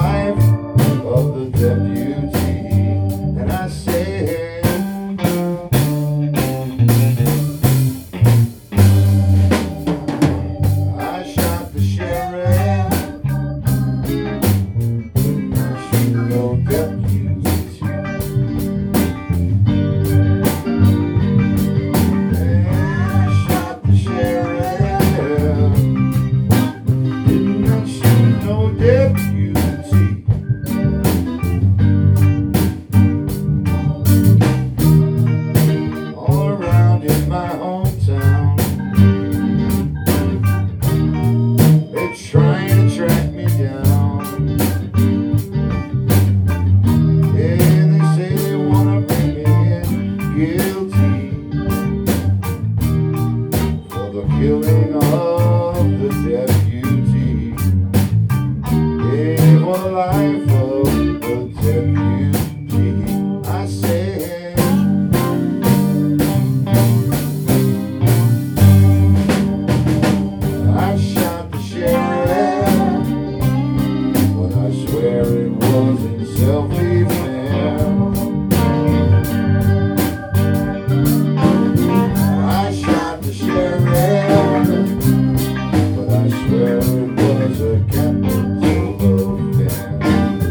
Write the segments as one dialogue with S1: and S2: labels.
S1: life of the deputy, and I said, I shot the sheriff, I shoot no deputy. Trying to track me down. Yeah, they say they wanna bring me in guilty for the killing of the deputy. Yeah, for the life of the deputy. I said, I shot the sheriff, but I swear it wasn't self-defense. I shot the sheriff, but I swear it was a capital offense.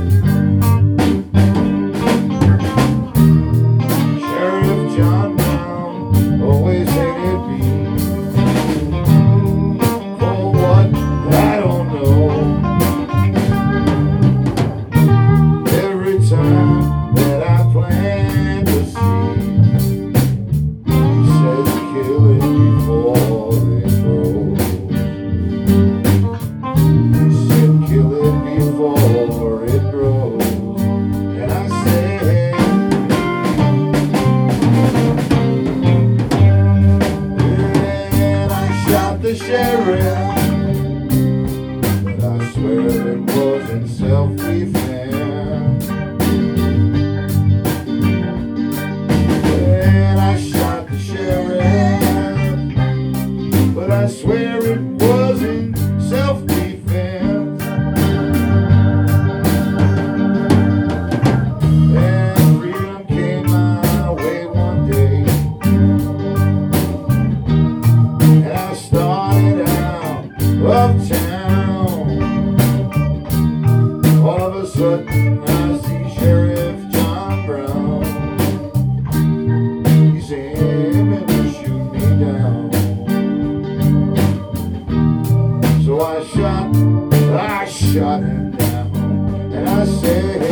S1: Sheriff John Brown always hated me. That I plan to see, he says kill it before it grows. He said kill it before it grows. And I said, and I shot the sheriff, but I swear it wasn't self-defense. I swear it wasn't self-defense. And freedom came my way one day, and I started out uptown. All of a sudden I see Sheriff John Brown. He's aiming to shoot me down. So I shot him down, and I said,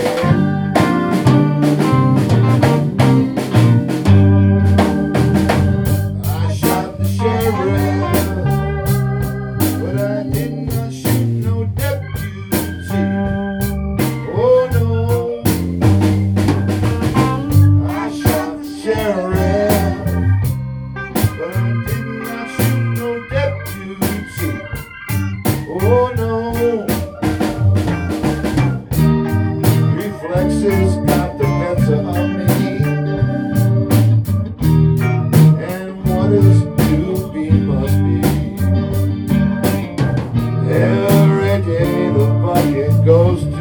S1: I shot the sheriff, but I did not shoot no deputy. Oh no, I shot the sheriff, but I did not shoot no deputy. Oh no, reflexes got the better of me, and what is to be must be. Every day the bucket goes to